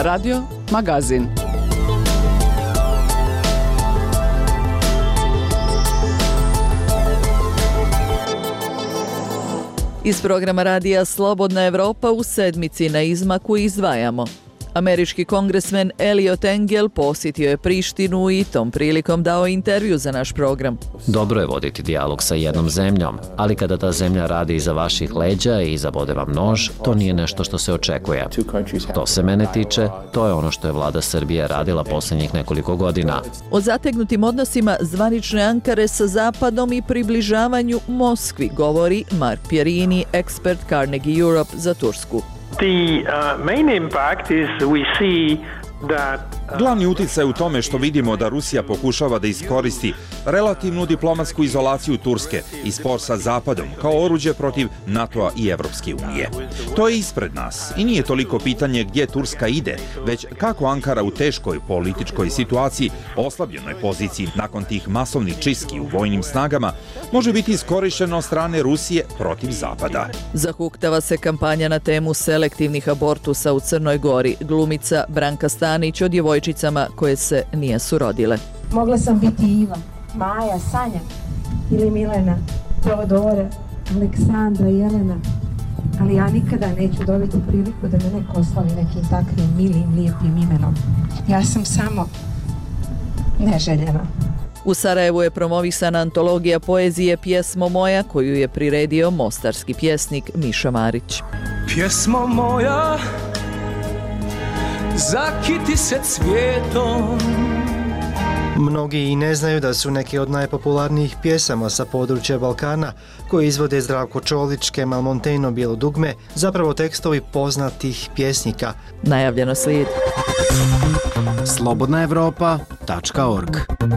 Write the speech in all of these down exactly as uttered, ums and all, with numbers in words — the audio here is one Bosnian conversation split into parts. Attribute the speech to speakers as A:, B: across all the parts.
A: Radio Magazin. Iz programa radija Slobodna Evropa u sedmici na izmaku izdvajamo. Američki kongresmen Eliot Engel posjetio je Prištinu i tom prilikom dao intervju za naš program.
B: Dobro je voditi dijalog sa jednom zemljom, ali kada ta zemlja radi iza vaših leđa i zabode vam nož, to nije nešto što se očekuje. To se mene tiče, to je ono što je vlada Srbije radila posljednjih nekoliko godina.
A: O zategnutim odnosima zvanične Ankare sa Zapadom i približavanju Moskvi govori Mark Pierini, ekspert Carnegie Europe za Tursku.
C: The uh, main impact is we see that
D: Glavni uticaj u tome što vidimo da Rusija pokušava da iskoristi relativnu diplomatsku izolaciju Turske i spor sa Zapadom kao oruđe protiv NATO-a i Evropske unije. To je ispred nas i nije toliko pitanje gdje Turska ide, već kako Ankara u teškoj političkoj situaciji, oslabljenoj poziciji nakon tih masovnih čistki u vojnim snagama, može biti iskorišteno od strane Rusije protiv Zapada.
A: Zahuktava se kampanja na temu selektivnih abortusa u Crnoj Gori. Glumica Branka Stanić o djevojčicama koje se nijesu rodile.
E: Mogla sam biti Iva, Maja, Sanja ili Milena, Teodora, Aleksandra, Jelena, ali ja nikada neću dobiti priliku da me neko oslavi nekim takvim milim, lijepim imenom. Ja sam samo neželjena.
A: U Sarajevu je promovisana antologija poezije Pjesmo moja, koju je priredio mostarski pjesnik Miša Marić.
F: Pjesmo moja, zakiti se cvijetom.
G: Mnogi i ne znaju da su neke od najpopularnijih pjesama sa područja Balkana, koje izvode Zdravko Čolić, Kemal Monteno, Bijelo dugme, zapravo tekstovi poznatih pjesnika.
A: Najavljeno slijed.
H: slobodna evropa tačka org.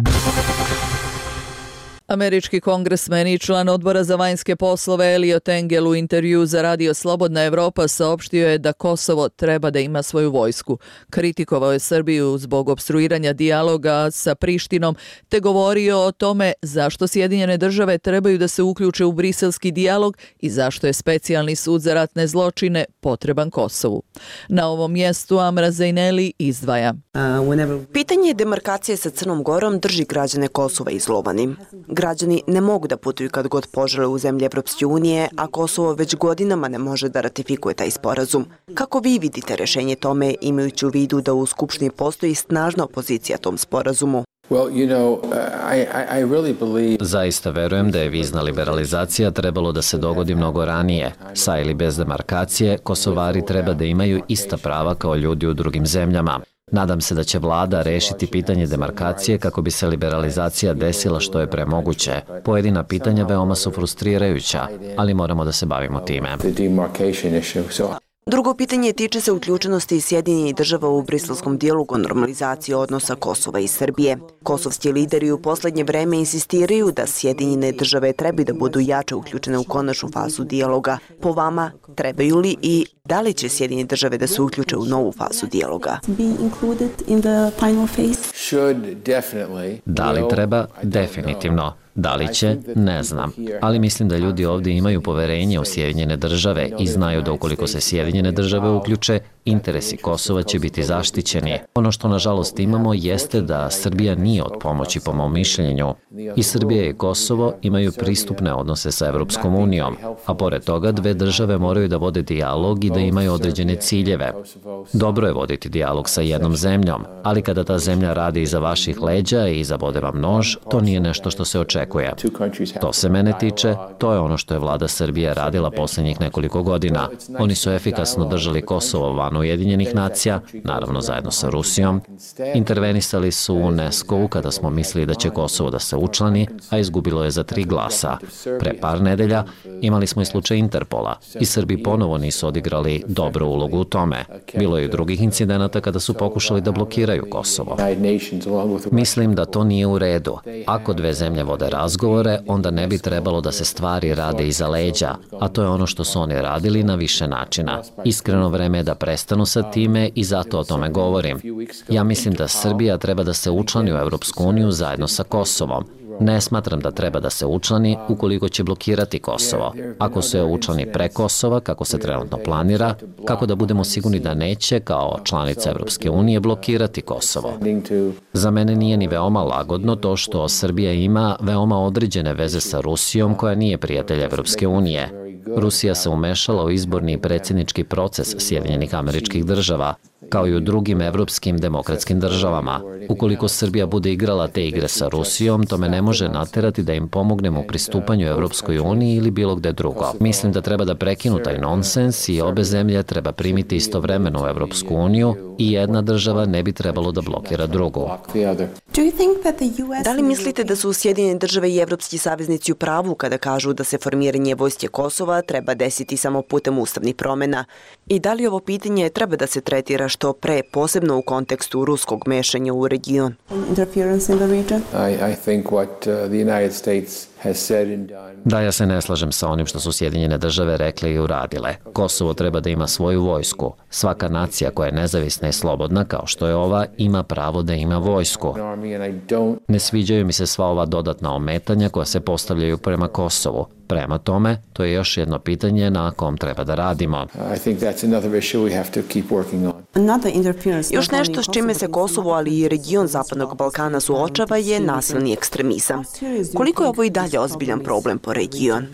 A: Američki kongresmen i član odbora za vanjske poslove Eliot Engel u intervju za radio Slobodna Evropa saopštio je da Kosovo treba da ima svoju vojsku. Kritikovao je Srbiju zbog opstruiranja dijaloga sa Prištinom, te govorio o tome zašto Sjedinjene države trebaju da se uključe u briselski dijalog i zašto je specijalni sud za ratne zločine potreban Kosovu. Na ovom mjestu Amra Zejneli izdvaja.
I: Pitanje demarkacije sa Crnom Gorom drži građane Kosova izlovanim. Građani ne mogu da putuju kad god požele u zemlje Evropske unije, a Kosovo već godinama ne može da ratifikuje taj sporazum. Kako vi vidite rešenje tome, imajući u vidu da u Skupštini postoji snažna opozicija tom sporazumu?
B: Well, you know, I, I, I really believe... Zaista verujem da je vizna liberalizacija trebalo da se dogodi mnogo ranije. Sa ili bez demarkacije, Kosovari treba da imaju ista prava kao ljudi u drugim zemljama. Nadam se da će vlada rešiti pitanje demarkacije kako bi se liberalizacija desila što je premoguće. Pojedina pitanja veoma su frustrirajuća, ali moramo da se bavimo time.
I: Drugo pitanje tiče se uključenosti Sjedinjenih država u briselskom dijalogu o normalizaciji odnosa Kosova i Srbije. Kosovski lideri u poslednje vreme insistiraju da Sjedinjene države trebaju da budu jače uključene u konačnu fazu dijaloga. Po vama, trebaju li i da li će Sjedinjene države da se uključe u novu fazu dijaloga?
B: Da li treba? Definitivno. Da li će? Ne znam. Ali mislim da ljudi ovdje imaju poverenje u Sjedinjene države i znaju da ukoliko se Sjedinjene države uključe, interesi Kosova će biti zaštićeni. Ono što nažalost imamo jeste da Srbija nije od pomoći po mom mišljenju. I Srbija i Kosovo imaju pristupne odnose sa Evropskom unijom, a pored toga dve države moraju da vode dijalog i da imaju određene ciljeve. Dobro je voditi dijalog sa jednom zemljom, ali kada ta zemlja radi iza vaših leđa i zabode vam nož, to nije nešto što se očekuje. To se mene tiče, to je ono što je vlada Srbije radila posljednjih nekoliko godina. Oni su efikasno držali Kosovo van Ujedinjenih nacija, naravno zajedno sa Rusijom. Intervenisali su u UNESCO-u kada smo mislili da će Kosovo da se učlani, a izgubilo je za tri glasa. Pre par nedelja imali smo i slučaj Interpola i Srbi ponovo nisu odigrali dobru ulogu u tome. Bilo je i drugih incidenata kada su pokušali da blokiraju Kosovo. Mislim da to nije u redu. Ako dve zemlje vode razgovore, onda ne bi trebalo da se stvari rade iza leđa, a to je ono što su oni radili na više načina. Iskreno vreme je da prestanu sa time i zato o tome govorim. Ja mislim da Srbija treba da se učlani u Evropsku uniju zajedno sa Kosovom. Ne smatram da treba da se učlani ukoliko će blokirati Kosovo. Ako se učlani pre Kosova, kako se trenutno planira, kako da budemo sigurni da neće, kao članica Evropske unije, blokirati Kosovo. Za mene nije ni veoma lagodno to što Srbija ima veoma određene veze sa Rusijom, koja nije prijatelj Evropske unije. Rusija se umešala u izborni i predsjednički proces Sjedinjenih Američkih Država, kao i u drugim evropskim demokratskim državama. Ukoliko Srbija bude igrala te igre sa Rusijom, to me ne može naterati da im pomognemo u pristupanju Evropskoj uniji ili bilo gde drugo. Mislim da treba da prekinu taj nonsens i obe zemlje treba primiti istovremeno u Evropsku uniju i jedna država ne bi trebalo da blokira drugu.
I: Da li mislite da su Sjedinjene države i evropski saveznici u pravu kada kažu da se formiranje vojske Kosova treba desiti samo putem ustavnih promjena? I da li ovo pitanje treba da se tretira što pre, posebno u kontekstu ruskog mešanja u region?
B: Da, ja se ne slažem sa onim što su Sjedinjene države rekle i uradile. Kosovo treba da ima svoju vojsku. Svaka nacija koja je nezavisna i slobodna, kao što je ova, ima pravo da ima vojsku. Ne sviđaju mi se sva ova dodatna ometanja koja se postavljaju prema Kosovu. Prema tome, to je još jedno pitanje na kom treba da radimo.
I: Još nešto s čime se Kosovo, ali i region Zapadnog Balkana suočava je nasilni ekstremizam. Koliko je ovo i dalje ozbiljan problem po region?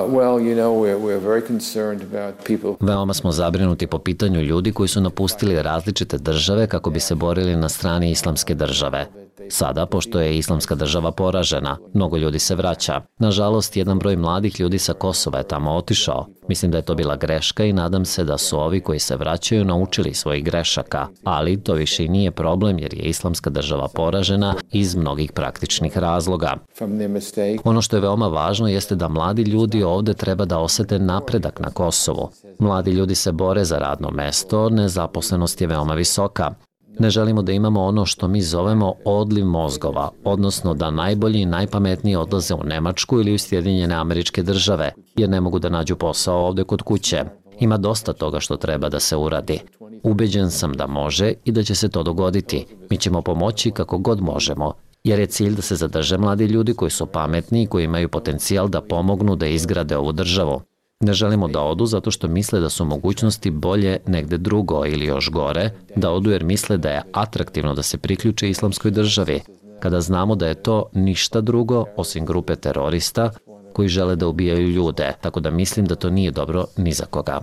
B: Veoma smo zabrinuti po pitanju ljudi koji su napustili različite države kako bi se borili na strani islamske države. Sada, pošto je islamska država poražena, mnogo ljudi se vraća. Nažalost, jedan broj mladih ljudi sa Kosova je tamo otišao. Mislim da je to bila greška i nadam se da su ovi koji se vraćaju naučili svojih grešaka. Ali to više i nije problem jer je islamska država poražena iz mnogih praktičnih razloga. Ono što je veoma važno jeste da mladi ljudi ovde treba da osete napredak na Kosovu. Mladi ljudi se bore za radno mesto, nezaposlenost je veoma visoka. Ne želimo da imamo ono što mi zovemo odliv mozgova, odnosno da najbolji i najpametniji odlaze u Nemačku ili u Sjedinjene Američke Države, jer ne mogu da nađu posao ovde kod kuće. Ima dosta toga što treba da se uradi. Ubeđen sam da može i da će se to dogoditi. Mi ćemo pomoći kako god možemo, jer je cilj da se zadrže mladi ljudi koji su pametni i koji imaju potencijal da pomognu da izgrade ovu državu. Ne želimo da odu zato što misle da su mogućnosti bolje negde drugo ili još gore, da odu jer misle da je atraktivno da se priključe islamskoj državi, kada znamo da je to ništa drugo osim grupe terorista koji žele da ubijaju ljude, tako da mislim da to nije dobro ni za koga.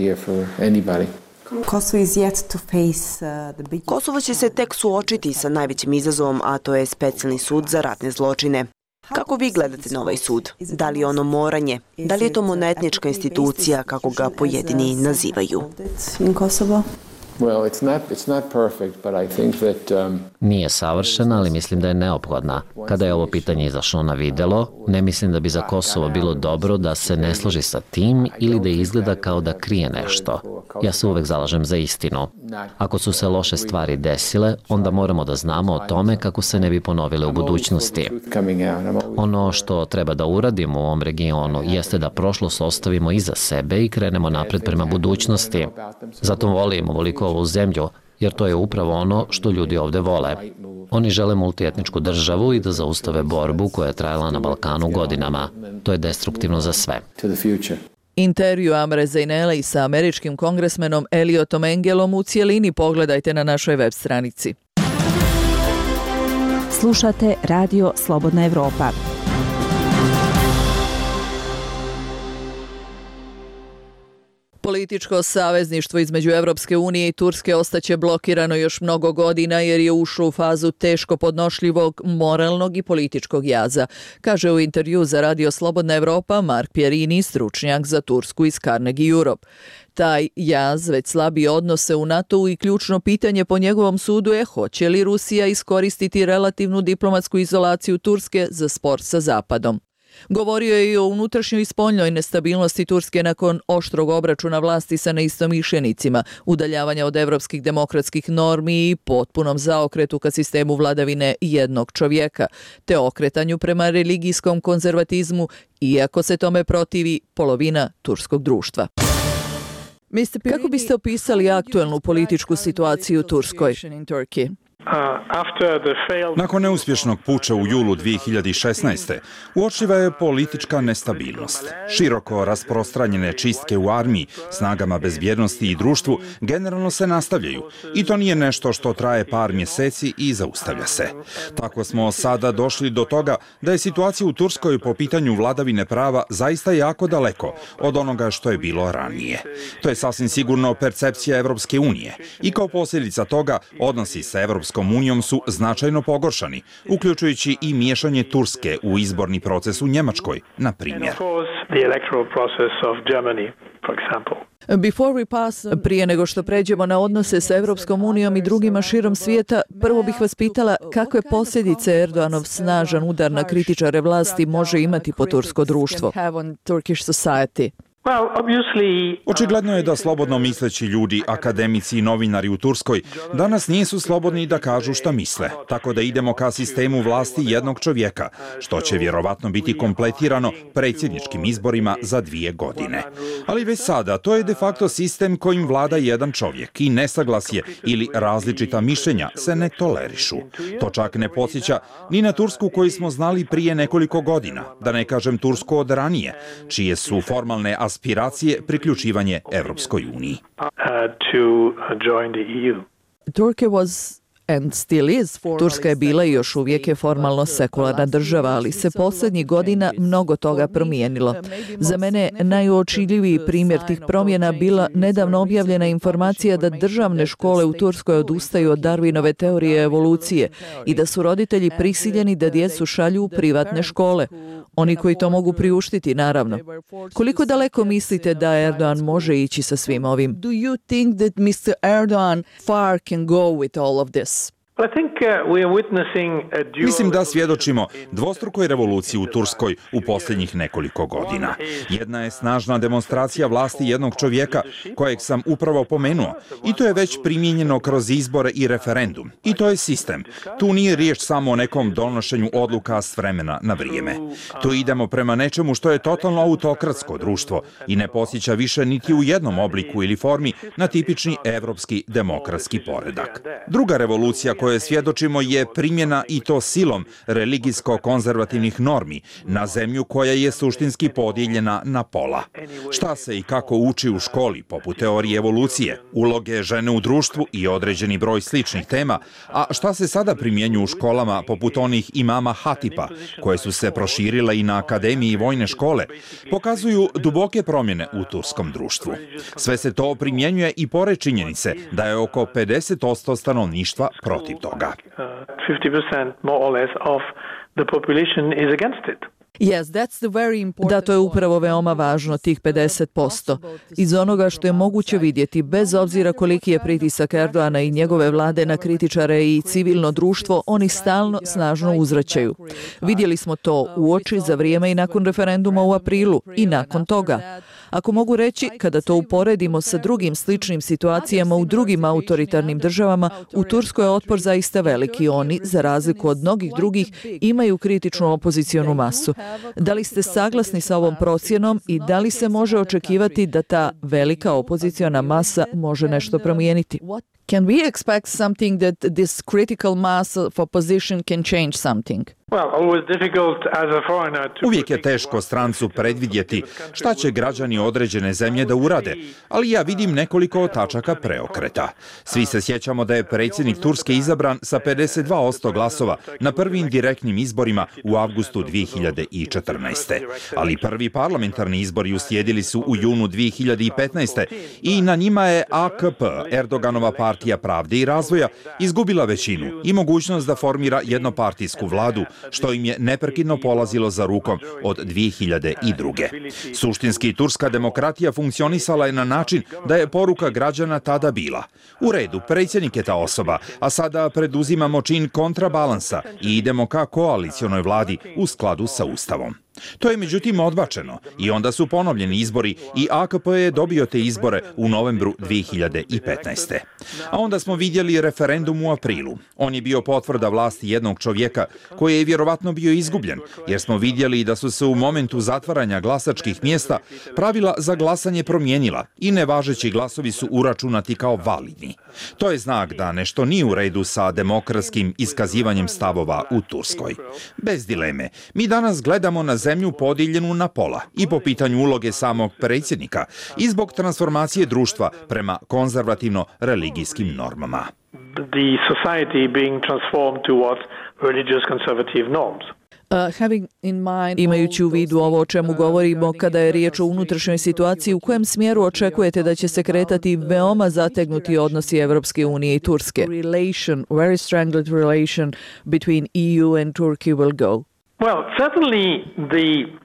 I: Kosovo će se tek suočiti sa najvećim izazovom, a to je specijalni sud za ratne zločine. Kako vi gledate na ovaj sud? Da li je ono moranje? Da li je to monetnička institucija, kako ga pojedini nazivaju?
B: Nije savršena, ali mislim da je neophodna. Kada je ovo pitanje izašlo na videlo, ne mislim da bi za Kosovo bilo dobro da se ne složi sa tim ili da izgleda kao da krije nešto. Ja se uvek zalažem za istinu. Ako su se loše stvari desile, onda moramo da znamo o tome kako se ne bi ponovile u budućnosti. Ono što treba da uradimo u ovom regionu jeste da prošlost ostavimo iza sebe i krenemo napred prema budućnosti. Zato volimo voliko ovu zemlju, jer to je upravo ono što ljudi ovde vole. Oni žele multietničku državu i da zaustave borbu koja je trajala na Balkanu godinama. To je destruktivno za sve.
A: Intervju Amre Zeynelei sa američkim kongresmenom Eliotom Engelom u cijelini pogledajte na našoj web stranici.
J: Slušate Radio Slobodna Evropa.
A: Političko savezništvo između Evropske unije i Turske ostaće blokirano još mnogo godina jer je ušlo u fazu teško podnošljivog moralnog i političkog jaza, kaže u intervju za Radio Slobodna Evropa Mark Pierini, stručnjak za Tursku iz Carnegie Europe. Taj jaz već slabi odnose u NATO-u i ključno pitanje po njegovom sudu je hoće li Rusija iskoristiti relativnu diplomatsku izolaciju Turske za spor sa Zapadom. Govorio je i o unutrašnjoj i spoljnoj nestabilnosti Turske nakon oštrog obračuna vlasti sa neistomišljenicima, udaljavanja od evropskih demokratskih normi i potpunom zaokretu ka sistemu vladavine jednog čovjeka, te okretanju prema religijskom konzervatizmu, iako se tome protivi polovina turskog društva. Kako biste opisali aktuelnu političku situaciju u Turskoj?
D: Nakon neuspješnog puča u julu dvije hiljade šesnaeste. uočljiva je politička nestabilnost. Široko rasprostranjene čistke u armiji, snagama bezbjednosti i društvu generalno se nastavljaju. I to nije nešto što traje par mjeseci i zaustavlja se. Tako smo sada došli do toga da je situacija u Turskoj po pitanju vladavine prava zaista jako daleko od onoga što je bilo ranije. To je sasvim sigurno percepcija Evropske unije i kao posljedica toga odnosi sa Evropskom unijom su značajno pogoršani, uključujući i miješanje Turske u izborni proces u Njemačkoj, na primjer.
A: Prije nego što pređemo na odnose sa Evropskom unijom i drugima širom svijeta, prvo bih vas pitala kakve posljedice Erdoganov snažan udar na kritičare vlasti može imati po tursko društvo.
D: Očigledno je da slobodno misleći ljudi, akademici i novinari u Turskoj danas nisu slobodni da kažu šta misle, tako da idemo ka sistemu vlasti jednog čovjeka, što će vjerovatno biti kompletirano predsjedničkim izborima za dvije godine. Ali već sada to je de facto sistem kojim vlada jedan čovjek i nesaglasje ili različita mišljenja se ne tolerišu. To čak ne podsjeća ni na Tursku koju smo znali prije nekoliko godina, da ne kažem Tursku od ranije, čije su formalne aspiracije priključivanje Evropskoj uniji.
A: Turkey was and still is. Turska je bila i još uvijek je formalno sekularna država, ali se posljednjih godina mnogo toga promijenilo. Za mene najuočljiviji primjer tih promjena bila nedavno objavljena informacija da državne škole u Turskoj odustaju od Darwinove teorije evolucije i da su roditelji prisiljeni da djecu šalju u privatne škole. Oni koji to mogu priuštiti, naravno. Koliko daleko mislite da Erdogan može ići sa svim ovim? Do you think that mister Erdogan far can go with all of this?
D: Mislim da svjedočimo dvostrukoj revoluciji u Turskoj u posljednjih nekoliko godina. Jedna je snažna demonstracija vlasti jednog čovjeka kojeg sam upravo pomenuo i to je već primijenjeno kroz izbore i referendum. I to je sistem. Tu nije riječ samo o nekom donošenju odluka s vremena na vrijeme. Tu idemo prema nečemu što je totalno autokratsko društvo i ne posjeća više niti u jednom obliku ili formi na tipični evropski demokratski poredak. Druga revolucija koje svjedočimo je primjena i to silom religijsko-konzervativnih normi na zemlju koja je suštinski podijeljena na pola. Šta se i kako uči u školi, poput teorije evolucije, uloge žene u društvu i određeni broj sličnih tema, a šta se sada primjenju u školama poput onih imama Hatipa, koje su se proširile i na akademiji i vojne škole, pokazuju duboke promjene u turskom društvu. Sve se to primjenjuje i pored činjenice da je oko pedeset posto stanovništva protiv toga.
C: fifty percent more or less of the population is against it.
A: Yes, that's the very important. Da, to je upravo veoma važno, tih pedeset posto. Iz onoga što je moguće vidjeti, bez obzira koliki je pritisak Erdogana i njegove vlade na kritičare i civilno društvo, oni stalno snažno uzvraćaju. Vidjeli smo to u oči za vrijeme i nakon referenduma u aprilu i nakon toga. Ako mogu reći, kada to uporedimo sa drugim sličnim situacijama u drugim autoritarnim državama, u Turskoj je otpor zaista veliki. Oni, za razliku od mnogih drugih, imaju kritičnu opozicionu masu. Da li ste saglasni sa ovom procjenom i da li se može očekivati da ta velika opoziciona masa može nešto promijeniti? Can we expect something that this critical mass of opposition can change something?
D: Uvijek je teško strancu predvidjeti šta će građani određene zemlje da urade, ali ja vidim nekoliko tačaka preokreta. Svi se sjećamo da je predsjednik Turske izabran sa pedeset dva posto glasova na prvim direktnim izborima u avgustu dvije hiljade četrnaeste. Ali prvi parlamentarni izbori uslijedili su u junu dvije hiljade petnaeste. i na njima je A K P, Erdoganova partija pravde i razvoja, izgubila većinu i mogućnost da formira jednopartijsku vladu, što im je neprekidno polazilo za rukom od dvije hiljade druge. Suštinski, turska demokratija funkcionisala je na način da je poruka građana tada bila: u redu, predsjednik je ta osoba, a sada preduzimamo čin kontrabalansa i idemo ka koalicionoj vladi u skladu sa Ustavom. To je međutim odbačeno i onda su ponovljeni izbori i A K P je dobio te izbore u novembru dve hiljade petnaeste. A onda smo vidjeli referendum u aprilu. On je bio potvrda vlasti jednog čovjeka koji je vjerovatno bio izgubljen, jer smo vidjeli da su se u momentu zatvaranja glasačkih mjesta pravila za glasanje promijenila i nevažeći glasovi su uračunati kao validni. To je znak da nešto nije u redu sa demokratskim iskazivanjem stavova u Turskoj. Bez dileme, mi danas gledamo na zemlju podijeljenu na pola i po pitanju uloge samog predsjednika i zbog transformacije društva prema konzervativno-religijskim normama.
C: The society being transformed towards religious conservative norms.
A: Imajući u vidu ovo o čemu govorimo kada je riječ o unutrašnjoj situaciji, u kojem smjeru očekujete da će se kretati veoma zategnuti odnosi Evropske unije i Turske? Relation, very strangled relation between E U and Turkey will go.
C: Well, certainly the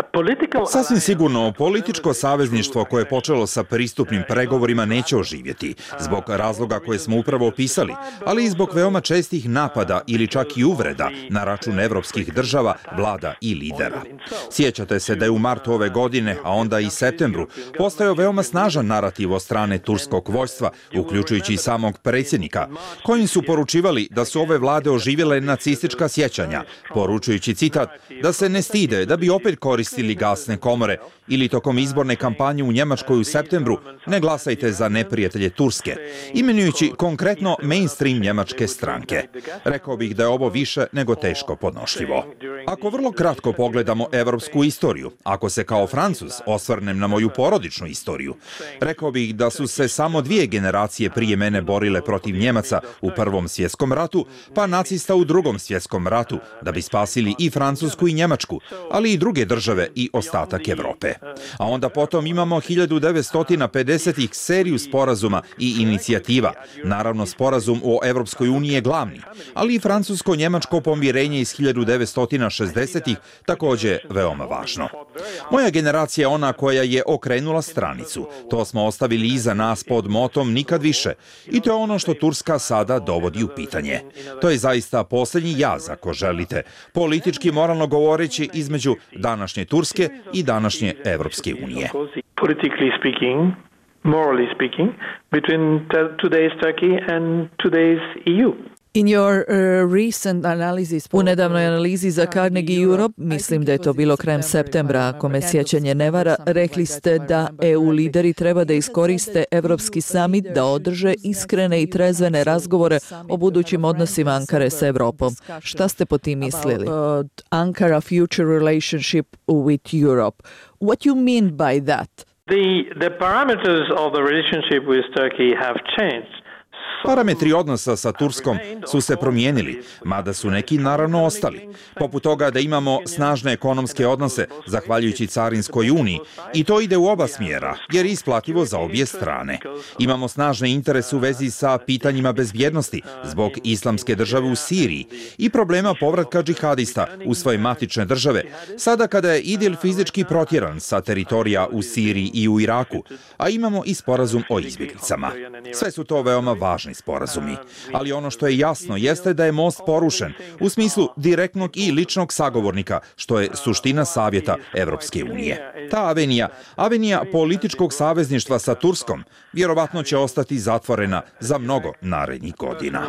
D: Sasvim sigurno, političko savezništvo koje je počelo sa pristupnim pregovorima neće oživjeti, zbog razloga koje smo upravo opisali, ali i zbog veoma čestih napada ili čak i uvreda na račun evropskih država, vlada i lidera. Sjećate se da je u martu ove godine, a onda i septembru, postojao veoma snažan narativ od strane turskog vojstva, uključujući i samog predsjednika, kojim su poručivali da su ove vlade oživjele nacistička sjećanja, poručujući citat da se ne stide da bi opet koristili ili gasne komore ili tokom izborne kampanje u Njemačkoj u septembru ne glasajte za neprijatelje Turske, imenujući konkretno mainstream njemačke stranke. Rekao bih da je ovo više nego teško podnošljivo. Ako vrlo kratko pogledamo evropsku istoriju, ako se kao Francuz osvrnem na moju porodičnu istoriju, rekao bih da su se samo dvije generacije prije mene borile protiv Njemaca u Prvom svjetskom ratu, pa nacista u Drugom svjetskom ratu, da bi spasili i Francusku i Njemačku, ali i druge države i ostatak Evrope. A onda potom imamo hiljadu devetsto pedesetih seriju sporazuma i inicijativa. Naravno, sporazum o Evropskoj uniji je glavni, ali i francusko-njemačko pomirenje iz hiljadu devetsto šezdesetih također veoma važno. Moja generacija je ona koja je okrenula stranicu. To smo ostavili iza nas pod motom nikad više. I to je ono što Turska sada dovodi u pitanje. To je zaista posljednji jaz, ako želite, politički moralno govoreći između današnje Turske i današnje Evropske unije.
C: Politically speaking, morally speaking, between today's Turkey and today's E U.
A: In your uh, recent analysis, u nedavnoj analizi za Carnegie Europe, mislim da je to bilo krajem septembra, ako me sjećanje ne vara, rekli ste da E U lideri treba da iskoriste Evropski summit da održe iskrene i trezvene razgovore o budućim odnosima Ankare sa Evropom. Šta ste po tim mislili? Uh, Ankara future relationship with Europe. What you mean by that?
C: The, the parameters of the relationship with Turkey have changed.
D: Parametri odnosa sa Turskom su se promijenili, mada su neki naravno ostali. Poput toga da imamo snažne ekonomske odnose, zahvaljujući Carinskoj uniji, i to ide u oba smjera, jer je isplativo za obje strane. Imamo snažne interese u vezi sa pitanjima bezbjednosti, zbog islamske države u Siriji i problema povratka džihadista u svoje matične države, sada kada je Idil fizički protjeran sa teritorija u Siriji i u Iraku, a imamo i sporazum o izbjeglicama. Sve su to veoma važni sporazumi, ali ono što je jasno jeste da je most porušen u smislu direktnog i ličnog sagovornika, što je suština savjeta Evropske unije. Ta avenija, avenija političkog savezništva sa Turskom, vjerovatno će ostati zatvorena za mnogo narednih godina.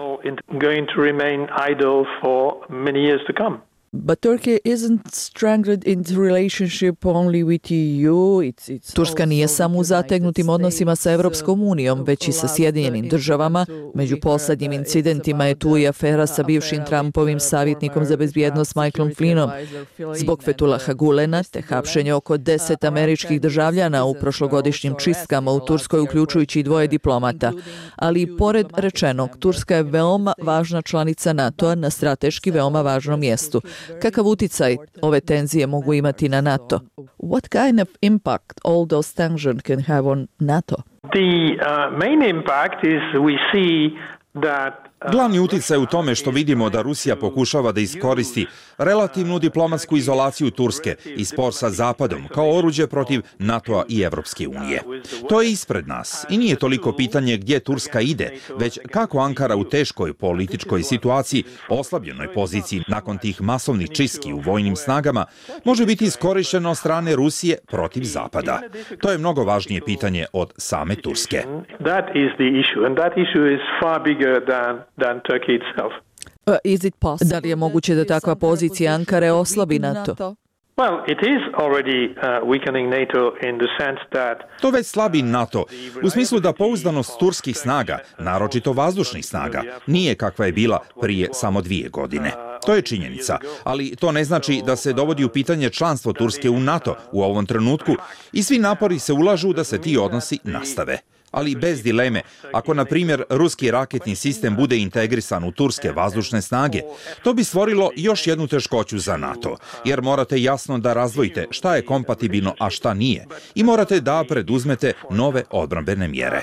A: But Turkey isn't strangled in relationship only with E U. It's, it's Turska nije samo u zategnutim odnosima sa Evropskom unijom, već i sa Sjedinjenim državama. Među posljednjim incidentima je tu i afera sa bivšim Trumpovim savjetnikom za bezbjednost Michaelom Flynnom zbog Fethullaha Gulena, te hapšenje oko deset američkih državljana u prošlogodišnjim čistkama u Turskoj, uključujući i dvoje diplomata. Ali pored rečenog, Turska je veoma važna članica NATO-a na strateški veoma važnom mjestu. Kakav uticaj ove tenzije mogu imati na NATO? What kind of impact all those tensions can have on NATO?
C: The uh, main impact is we see that
D: Glavni uticaj u tome što vidimo da Rusija pokušava da iskoristi relativnu diplomatsku izolaciju Turske i spor sa Zapadom kao oruđe protiv NATO-a i Evropske unije. To je ispred nas i nije toliko pitanje gdje Turska ide, već kako Ankara u teškoj političkoj situaciji, oslabljenoj poziciji nakon tih masovnih čistki u vojnim snagama, može biti iskorišćena od strane Rusije protiv Zapada. To je mnogo važnije pitanje od same Turske.
C: That is the issue, and that issue is far bigger than, than Turkey itself.
A: Uh, is it possible? Da li je moguće da takva pozicija Ankare oslabi NATO?
C: Well, it is already uh, weakening NATO in the sense that
D: To već slabi NATO, u smislu da pouzdanost turskih snaga, naročito vazdušnih snaga, nije kakva je bila prije samo dvije godine. To je činjenica, ali to ne znači da se dovodi u pitanje članstvo Turske u NATO u ovom trenutku i svi napori se ulažu da se ti odnosi nastave. Ali bez dileme, ako na primjer ruski raketni sistem bude integrisan u turske vazdušne snage, to bi stvorilo još jednu teškoću za NATO, jer morate jasno da razdvojite šta je kompatibilno, a šta nije, i morate da preduzmete nove odbrambene mjere.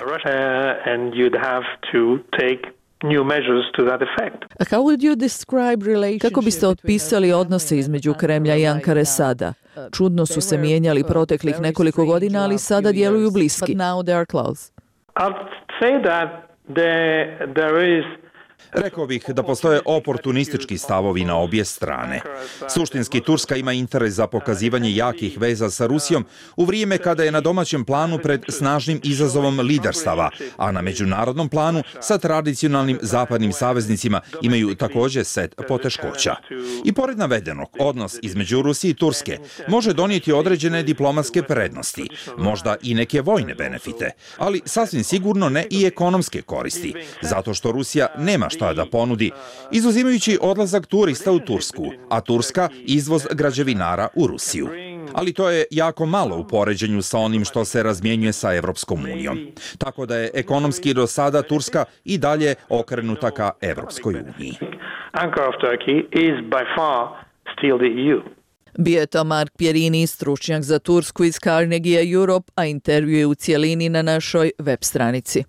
A: Kako biste otpisali odnose između Kremlja i Ankare sada? Čudno su se mijenjali proteklih nekoliko godina, ali sada djeluju bliski.
C: I'll say that there, there is
D: Rekao bih da postoje oportunistički stavovi na obje strane. Suštinski, Turska ima interes za pokazivanje jakih veza sa Rusijom u vrijeme kada je na domaćem planu pred snažnim izazovom liderstava, a na međunarodnom planu sa tradicionalnim zapadnim saveznicima imaju također set poteškoća. I pored navedenog, odnos između Rusije i Turske može donijeti određene diplomatske prednosti, možda i neke vojne benefite, ali sasvim sigurno ne i ekonomske koristi, zato što Rusija nema šta da ponudi, izuzimajući odlazak turista u Tursku, a Turska izvoz građevinara u Rusiju. Ali to je jako malo u poređenju sa onim što se razmjenjuje sa Evropskom unijom. Tako da je ekonomski do sada Turska i dalje okrenuta ka Evropskoj uniji.
C: Ankara of Turkey is by far still the E U.
A: Bio je to Mark Pierini, stručnjak za Tursku iz Carnegie Europe, a intervju je u cijelini na našoj web stranici.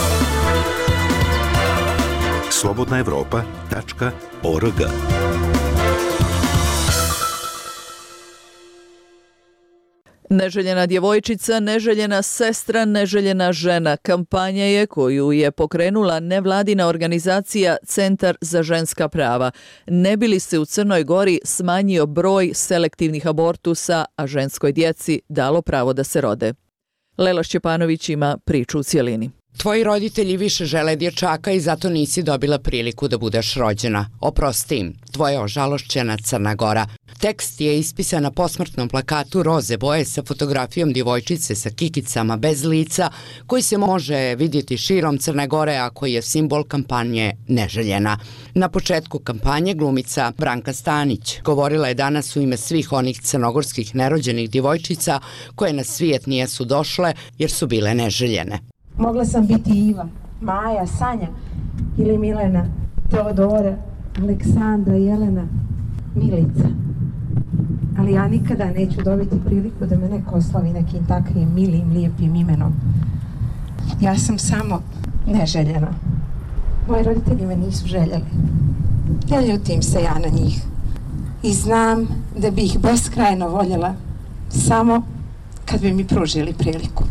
K: slobodna evropa tačka org.
A: Neželjena djevojčica, neželjena sestra, neželjena žena. Kampanja je koju je pokrenula nevladina organizacija Centar za ženska prava. Ne bi li se u Crnoj Gori smanjio broj selektivnih abortusa, a ženskoj djeci dalo pravo da se rode? Lela Šćepanović ima priču u cijelini.
L: Tvoji roditelji više žele dječaka i zato nisi dobila priliku da budeš rođena. Oprosti im, tvoja ožalošćena Crna Gora. Tekst je ispisan na posmrtnom plakatu roze boje sa fotografijom djevojčice sa kikicama bez lica, koji se može vidjeti širom Crne Gore, a koji je simbol kampanje Neželjena. Na početku kampanje glumica Branka Stanić govorila je danas u ime svih onih crnogorskih nerođenih djevojčica koje na svijet nijesu došle jer su bile neželjene.
E: Mogla sam biti Iva, Maja, Sanja ili Milena, Teodora, Aleksandra, Jelena, Milica. Ali ja nikada neću dobiti priliku da me neko oslavi nekim takvim milim, lijepim imenom. Ja sam samo neželjena. Moji roditelji me nisu željeli. Ne ljutim se ja na njih. I znam da bi ih beskrajno voljela samo kad bi mi pružili priliku.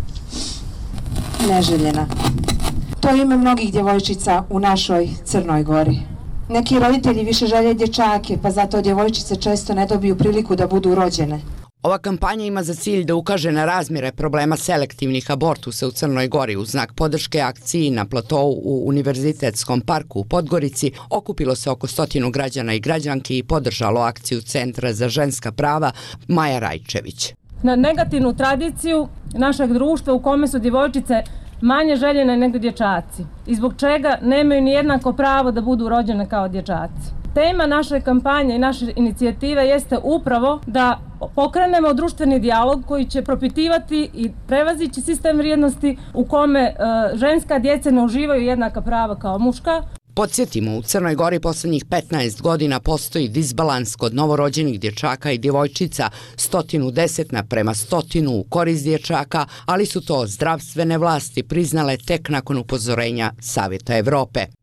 E: Neželjena. To je ime mnogih djevojčica u našoj Crnoj Gori. Neki roditelji više želje dječake, pa zato djevojčice često ne dobiju priliku da budu rođene.
L: Ova kampanja ima za cilj da ukaže na razmjere problema selektivnih abortusa u Crnoj Gori. U znak podrške akciji na platou u Univerzitetskom parku u Podgorici okupilo se oko stotinu građana i građanki i podržalo akciju Centra za ženska prava Maja Rajčević.
M: Na negativnu tradiciju našeg društva u kome su djevojčice manje željene nego dječaci i zbog čega nemaju ni jednako pravo da budu rođene kao dječaci. Tema naše kampanje i naše inicijative jeste upravo da pokrenemo društveni dijalog koji će propitivati i prevazići sistem vrijednosti u kome e, ženska djeca ne uživaju jednaka prava kao muška.
L: Podsjetimo, u Crnoj Gori posljednjih petnaest godina postoji disbalans kod novorođenih dječaka i djevojčica, stotinu deset naprema stotinu u korist dječaka, ali su to zdravstvene vlasti priznale tek nakon upozorenja Savjeta Evrope.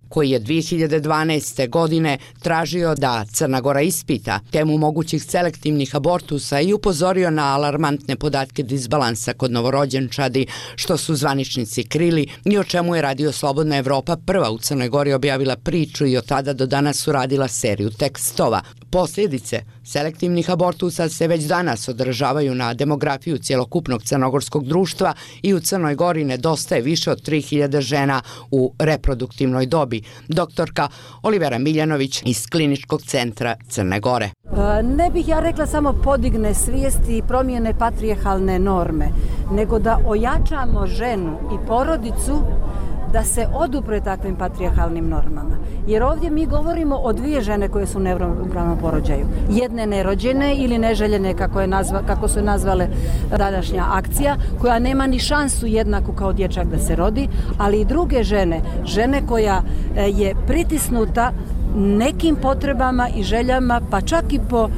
L: koji je dvije hiljade dvanaeste. godine tražio da Crna Gora ispita temu mogućih selektivnih abortusa i upozorio na alarmantne podatke disbalansa kod novorođenčadi, što su zvaničnici krili i o čemu je Radio Slobodna Evropa prva u Crnoj Gori objavila priču i od tada do danas uradila seriju tekstova. Posljedice selektivnih abortusa se već danas odražavaju na demografiju cjelokupnog crnogorskog društva i u Crnoj Gori nedostaje više od tri hiljade žena u reproduktivnoj dobi. Doktorka Olivera Miljanović iz Kliničkog centra Crne Gore.
N: Ne bih ja rekla samo podigne svijesti i promjene patrijarhalne norme, nego da ojačamo ženu i porodicu da se odupre takvim patrijarhalnim normama. Jer ovdje mi govorimo o dvije žene koje su u neravnopravnom porođaju. Jedne nerođene ili neželjene, kako, je nazva, kako su nazvale današnja akcija, koja nema ni šansu jednaku kao dječak da se rodi, ali i druge žene, žene koja je pritisnuta nekim potrebama i željama, pa čak i po,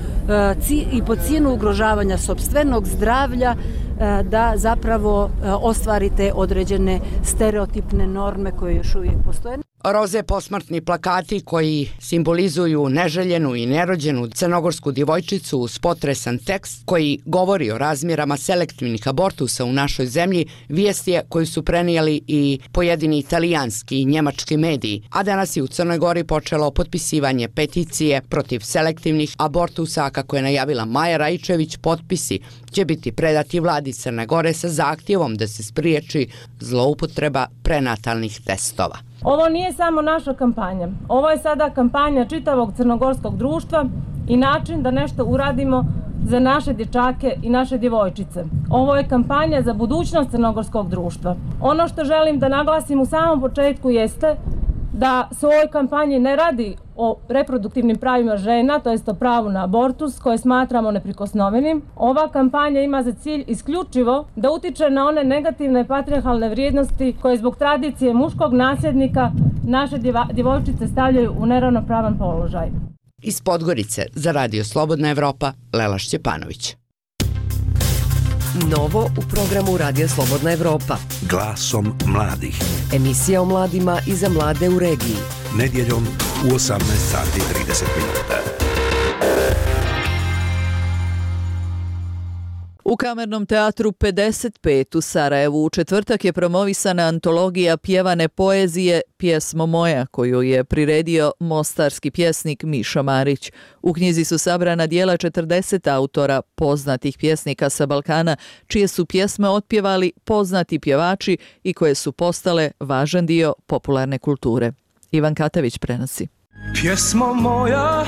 N: i po cijenu ugrožavanja sopstvenog zdravlja, da zapravo ostvarite određene stereotipne norme koje još uvijek postoje.
L: Roze posmrtni plakati koji simbolizuju neželjenu i nerođenu crnogorsku djevojčicu uz potresan tekst koji govori o razmjerama selektivnih abortusa u našoj zemlji, vijest je koju su prenijeli i pojedini italijanski i njemački mediji, a danas je u Crnoj Gori počelo potpisivanje peticije protiv selektivnih abortusa, kako je najavila Maja Raičević. Potpisi će biti predati vladi Crne Gore sa zahtjevom da se spriječi zloupotreba prenatalnih testova.
M: Ovo nije samo naša kampanja. Ovo je sada kampanja čitavog crnogorskog društva i način da nešto uradimo za naše dječake i naše djevojčice. Ovo je kampanja za budućnost crnogorskog društva. Ono što želim da naglasim u samom početku jeste da se u ovoj kampanji ne radi o reproduktivnim pravima žena, to jest o pravu na abortus, koje smatramo neprikosnovenim. Ova kampanja ima za cilj isključivo da utiče na one negativne patrijarhalne vrijednosti koje zbog tradicije muškog nasljednika naše djevojčice stavljaju u neravnopravan položaj.
L: Iz Podgorice za Radio Slobodna Evropa, Lela Šćepanović.
O: Novo u programu Radija Slobodna Evropa.
K: Glasom mladih.
O: Emisija o mladima i za mlade u regiji.
K: Nedjeljom u osamnaest sati i trideset minuta.
A: U Kamernom teatru pedeset pet u Sarajevu u četvrtak je promovisana antologija pjevane poezije Pjesmo moja, koju je priredio mostarski pjesnik Mišo Marić. U knjizi su sabrana dijela četrdeset autora poznatih pjesnika sa Balkana, čije su pjesme otpjevali poznati pjevači i koje su postale važan dio popularne kulture. Ivan Katavić prenosi.
F: Pjesmo moja,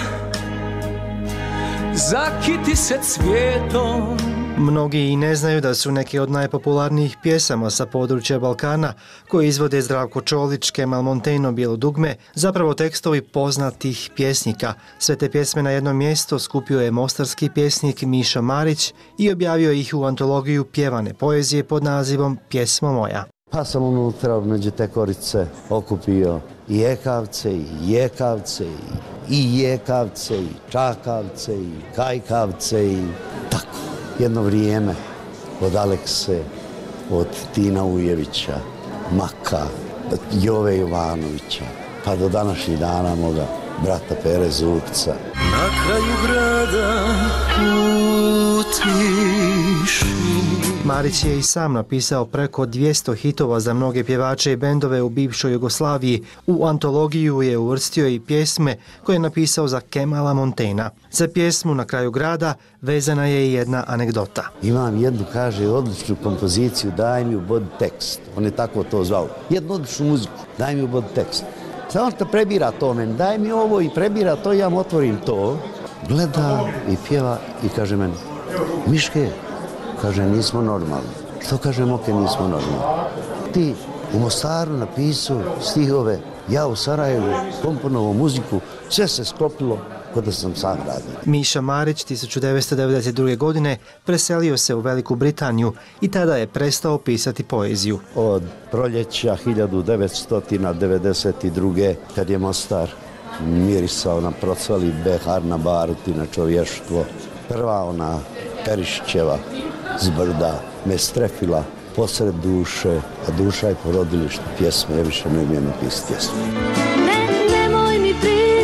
F: zakiti se cvijetom.
G: Mnogi i ne znaju da su neke od najpopularnijih pjesama sa područja Balkana, koje izvode Zdravko Čolić, Kemal Monteno, Bijelo dugme, zapravo tekstovi poznatih pjesnika. Sve te pjesme na jedno mjesto skupio je mostarski pjesnik Mišo Marić i objavio ih u antologiju pjevane poezije pod nazivom Pjesmo moja.
P: Pa sam unutra među te korice okupio i ekavce, i jekavce, i jekavce, i čakavce, i kajkavce, i tako. Jedno vrijeme od Alekse, od Tina Ujevića, Maka, Jove Jovanovića, pa do današnjih dana moga brata Pere Zupca.
F: Na kraju grada u tiši.
G: Marić je i sam napisao preko dvjesto hitova za mnoge pjevače i bendove u bivšoj Jugoslaviji. U antologiju je uvrstio i pjesme koje je napisao za Kemala Montena. Za pjesmu Na kraju grada vezana je i jedna anegdota.
P: Imam jednu, kaže, odličnu kompoziciju, daj mi u bod tekst. On je tako to zvao. Jednu odličnu muziku, daj mi u bod tekst. Samo što prebira to meni, daj mi ovo i prebira to, ja mu otvorim to. Gleda i pjeva i kaže meni, Miške, kaže, nismo normalni. Što kaže Moke, nismo normalni? Ti u Mostaru napisao stihove, ja u Sarajevu komponovao muziku, sve se sklopilo kod da sam sam radio.
G: Miša Marić tisuću devetsto devedeset druge. godine preselio se u Veliku Britaniju i tada je prestao pisati poeziju.
P: Od proljeća hiljadu devetsto devedeset druge. kad je Mostar mirisao na procvali behar na baruti, na čovještvo, prva ona Perišićeva zbrda me strefila posred duše, a duša je porodilište pjesme, ja više ne umijem napisati pjesme.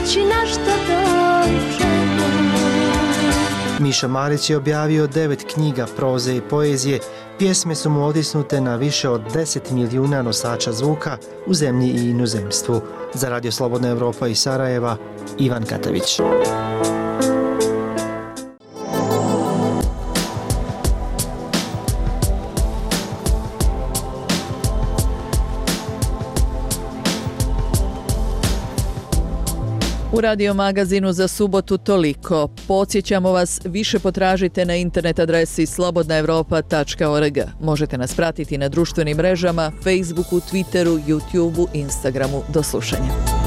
Q: reći na što dođemo.
G: Miša Marić je objavio devet knjiga proze i poezije. Pjesme su mu otisnute na više od deset milijuna nosača zvuka u zemlji i inozemstvu. Za Radio Slobodna Evropa iz Sarajeva, Ivan Katavić.
A: U radio magazinu za subotu toliko. Podsjećamo vas, više potražite na internet adresi slobodna evropa tačka org. Možete nas pratiti na društvenim mrežama, Facebooku, Twitteru, YouTubeu, Instagramu. Do slušanja.